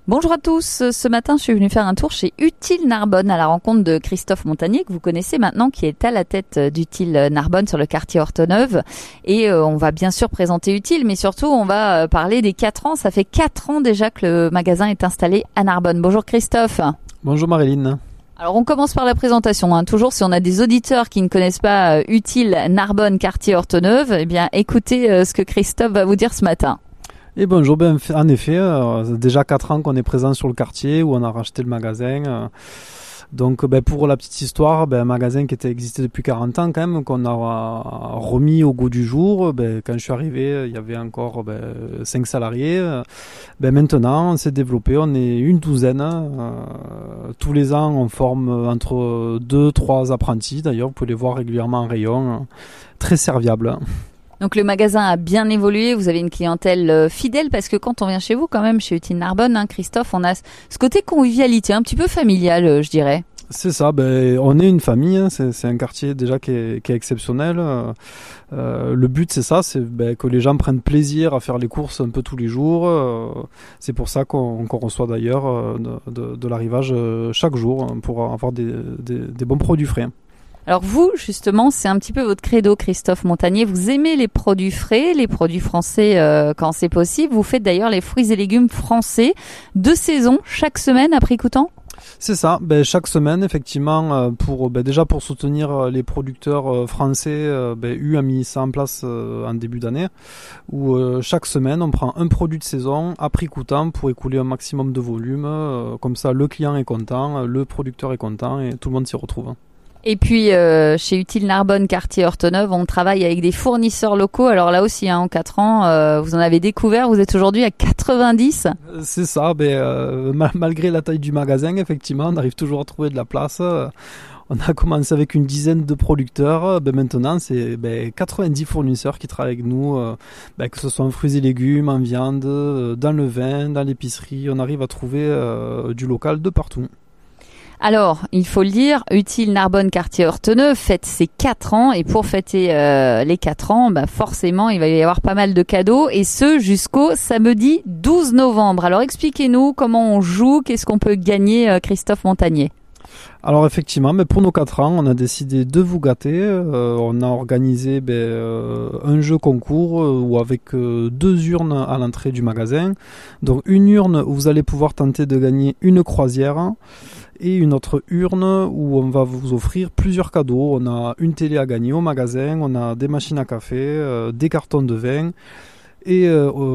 Bonjour à tous, ce matin je suis venue faire un tour chez Utile Narbonne à la rencontre de Christophe Montagnier que vous connaissez maintenant, qui est à la tête d'Utile Narbonne sur le quartier Orteneuve, et on va bien sûr présenter Utile, mais surtout on va parler des 4 ans. Ça fait 4 ans déjà que le magasin est installé à Narbonne. Bonjour Christophe. Bonjour Marilyn. Alors on commence par la présentation, toujours si on a des auditeurs qui ne connaissent pas Utile Narbonne quartier Orteneuve, eh bien écoutez ce que Christophe va vous dire ce matin. Et bonjour, en effet, déjà 4 ans qu'on est présent sur le quartier où on a racheté le magasin. Donc pour la petite histoire, un magasin qui existé depuis 40 ans quand même, qu'on a remis au goût du jour. Quand je suis arrivé, il y avait encore 5 salariés. Maintenant, on s'est développé, on est une douzaine. Tous les ans, on forme entre 2-3 apprentis. D'ailleurs, vous pouvez les voir régulièrement en rayon. Très serviables. Donc le magasin a bien évolué, vous avez une clientèle fidèle, parce que quand on vient chez vous quand même, chez Utile Narbonne, Christophe, on a ce côté convivialité, un petit peu familial, je dirais. C'est ça, on est une famille, c'est un quartier déjà qui est exceptionnel. Le but c'est ça, c'est que les gens prennent plaisir à faire les courses un peu tous les jours. C'est pour ça qu'on reçoit d'ailleurs de l'arrivage chaque jour pour avoir des bons produits frais. Alors vous, justement, c'est un petit peu votre credo, Christophe Montagnier. Vous aimez les produits frais, les produits français quand c'est possible. Vous faites d'ailleurs les fruits et légumes français de saison chaque semaine à prix coûtant ? C'est ça, chaque semaine effectivement déjà pour soutenir les producteurs français, U a mis ça en place en début d'année où chaque semaine on prend un produit de saison à prix coûtant pour écouler un maximum de volume, comme ça le client est content, le producteur est content et tout le monde s'y retrouve. Et puis chez Utile Narbonne quartier Orteneuve, on travaille avec des fournisseurs locaux. Alors là aussi, en 4 ans, vous en avez découvert. Vous êtes aujourd'hui à 90. C'est ça. Malgré la taille du magasin, effectivement, on arrive toujours à trouver de la place. On a commencé avec une dizaine de producteurs. Maintenant, c'est 90 fournisseurs qui travaillent avec nous, que ce soit en fruits et légumes, en viande, dans le vin, dans l'épicerie. On arrive à trouver du local de partout. Alors, il faut le dire, Utile Narbonne quartier Orteneuve fête ses 4 ans, et pour fêter les 4 ans, forcément, il va y avoir pas mal de cadeaux, et ce jusqu'au samedi 12 novembre. Alors expliquez-nous comment on joue, qu'est-ce qu'on peut gagner, Christophe Montagnier. Alors effectivement, pour nos 4 ans, on a décidé de vous gâter. On a organisé un jeu concours où avec 2 urnes à l'entrée du magasin. Donc une urne où vous allez pouvoir tenter de gagner une croisière et une autre urne où on va vous offrir plusieurs cadeaux. On a une télé à gagner au magasin, on a des machines à café, des cartons de vin et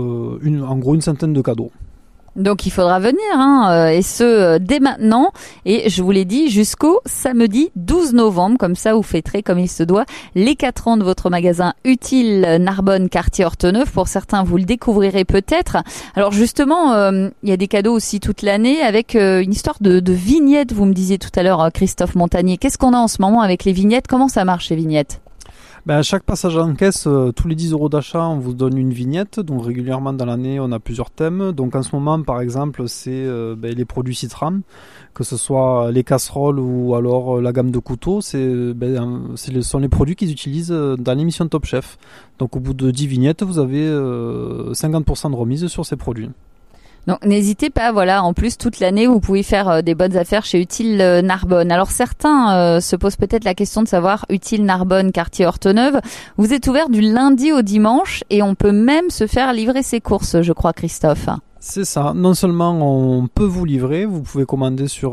en gros une centaine de cadeaux. Donc il faudra venir, et ce dès maintenant, et je vous l'ai dit, jusqu'au samedi 12 novembre, comme ça vous fêterez comme il se doit les 4 ans de votre magasin Utile Narbonne quartier Orteneuve. Pour certains, vous le découvrirez peut-être. Alors justement, il y a des cadeaux aussi toute l'année avec une histoire de vignettes, vous me disiez tout à l'heure, Christophe Montagnier. Qu'est-ce qu'on a en ce moment avec les vignettes ? Comment ça marche les vignettes ? À chaque passage en caisse, tous les 10 € d'achat, on vous donne une vignette. Donc régulièrement dans l'année, on a plusieurs thèmes. Donc en ce moment, par exemple, c'est les produits Citram, que ce soit les casseroles ou alors la gamme de couteaux. Ce sont les produits qu'ils utilisent dans l'émission Top Chef. Donc au bout de 10 vignettes, vous avez 50% de remise sur ces produits. Donc n'hésitez pas, en plus toute l'année vous pouvez faire des bonnes affaires chez Utile Narbonne. Alors certains se posent peut-être la question de savoir, Utile Narbonne quartier Orteneuve, vous êtes ouvert du lundi au dimanche et on peut même se faire livrer ses courses, je crois Christophe. C'est ça, non seulement on peut vous livrer, vous pouvez commander sur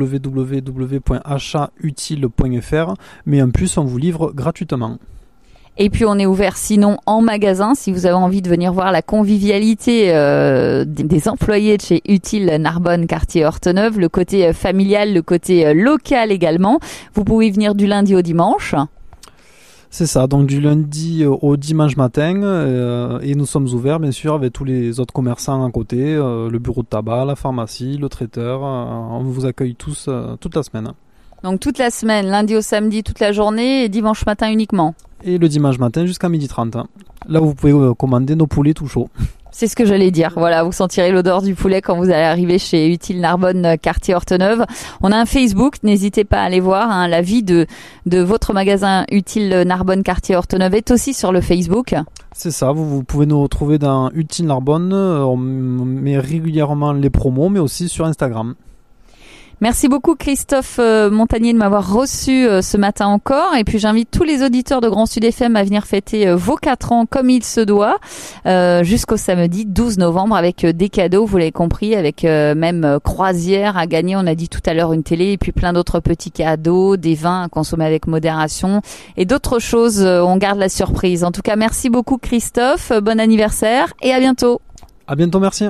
www.achatutile.fr, mais en plus on vous livre gratuitement. Et puis on est ouvert sinon en magasin si vous avez envie de venir voir la convivialité des employés de chez Utile Narbonne quartier Orteneuve, le côté familial, le côté local également. Vous pouvez venir du lundi au dimanche. C'est ça, donc du lundi au dimanche matin, et nous sommes ouverts bien sûr avec tous les autres commerçants à côté, le bureau de tabac, la pharmacie, le traiteur, on vous accueille tous toute la semaine. Donc toute la semaine, lundi au samedi, toute la journée et dimanche matin uniquement. Et le dimanche matin jusqu'à 12h30. Là, vous pouvez commander nos poulets tout chauds. C'est ce que j'allais dire. Voilà, vous sentirez l'odeur du poulet quand vous allez arriver chez Utile Narbonne, quartier Horteneuve. On a un Facebook, n'hésitez pas à aller voir. Hein, la vie de votre magasin Utile Narbonne, quartier Horteneuve est aussi sur le Facebook. C'est ça, vous pouvez nous retrouver dans Utile Narbonne. On met régulièrement les promos, mais aussi sur Instagram. Merci beaucoup Christophe Montagnier de m'avoir reçu ce matin encore, et puis j'invite tous les auditeurs de Grand Sud FM à venir fêter vos 4 ans comme il se doit jusqu'au samedi 12 novembre avec des cadeaux, vous l'avez compris, avec même croisière à gagner, on a dit tout à l'heure une télé et puis plein d'autres petits cadeaux, des vins à consommer avec modération et d'autres choses, on garde la surprise. En tout cas merci beaucoup Christophe, bon anniversaire et à bientôt. À bientôt, merci.